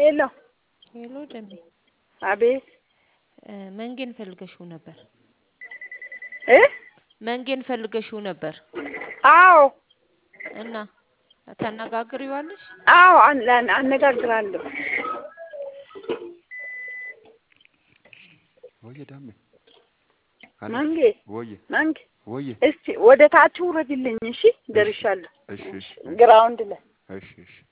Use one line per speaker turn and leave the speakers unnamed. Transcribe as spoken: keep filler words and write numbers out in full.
ሄሎ
ሄሎ ደሜ
አቤት
መንገን ፈልገሽው ነበር
እ
መንገን ፈልገሽው ነበር
አዎ
እና ታናጋግሪዋለሽ
አዎ አነጋግራለሁ
ወይ ዳሜ
መንጌ
ወይ
መንጌ
ወይ
እስቲ ወደ ታች ውረድልኝ እሺ ደርሻለሁ
እሺ እሺ
ግራውንድ ላይ
እሺ እሺ